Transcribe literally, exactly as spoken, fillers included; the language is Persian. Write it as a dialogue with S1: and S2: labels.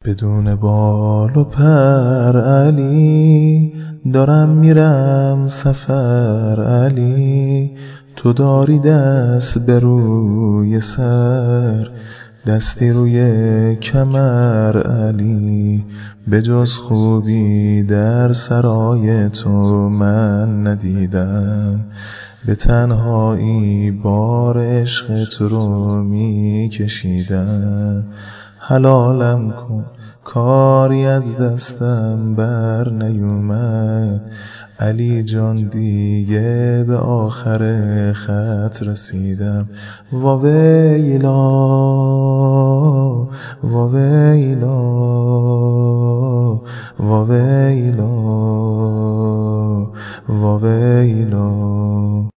S1: بدون بال و پر علی، دارم میرم سفر علی. تو داری دست به روی سر، دستی روی کمر علی. به جز خوبی در سرای تو من ندیدم، به تنهایی بار عشق تو رو می کشیدم. حلالم کن کاری از دستم بر نیومد، علی جان دیگه به آخر خط رسیدم. واویلا واویلا واویلا واویلا.